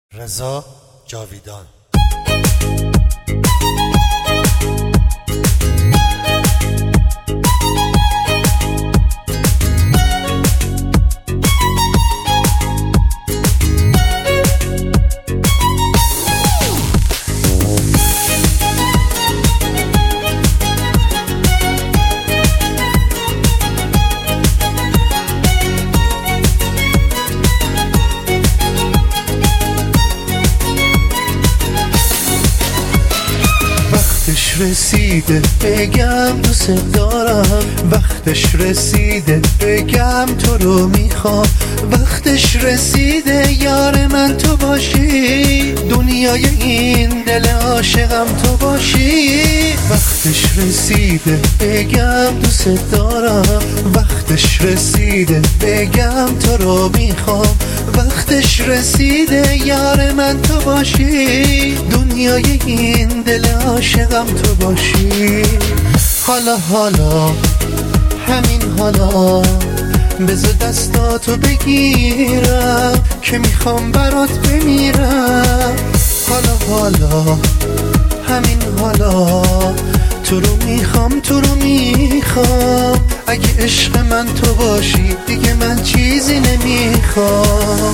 رضا جاویدان. وقتش رسیده بگم دوست دارم، وقتش رسیده بگم تو رو میخوام، وقتش رسیده یار من تو باشی، دنیای این دل عاشقم تو باشی. وقتش رسیده بگم دوست دارم، وقتش رسیده بگم تو رو میخوام، وقتش رسیده یار من تو باشی، دنیای این دل عاشقم تو باشی. حالا همین حالا بذار دستاتو بگیرم که میخوام برات بمیرم. حالا همین حالا تو رو میخوام، اگه عشق من تو باشی دیگه من چیزی نمیخوام.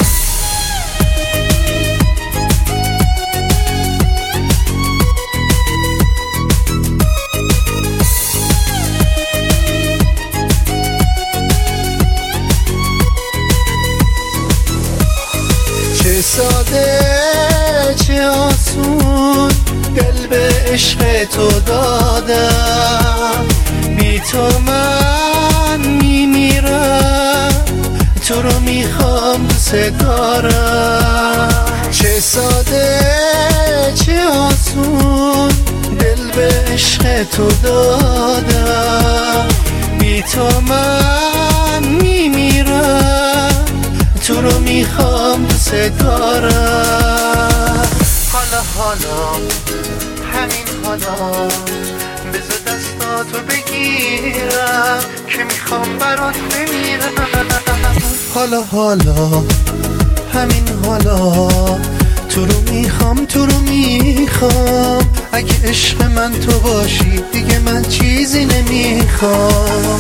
چه ساده چه آسون دل به عشق تو دادم، بی تو من میمیرم، تو رو میخوام دوست دارم. چه ساده چه آسون دل به عشق تو دادم، بی تو من میمیرم، تو رو میخوام دوست دارم. حالا همین حالا بذار دستاتو بگیرم که میخوام برات بمیرم. حالا همین حالا تو رو میخوام، اگه عشق من تو باشی دیگه من چیزی نمیخوام.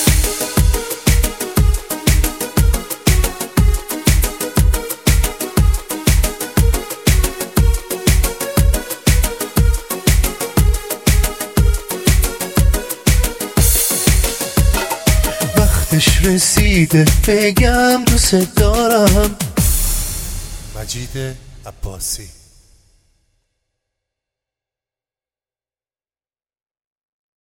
وقتش رسیده بگم دوست دارم. مجید عباسی.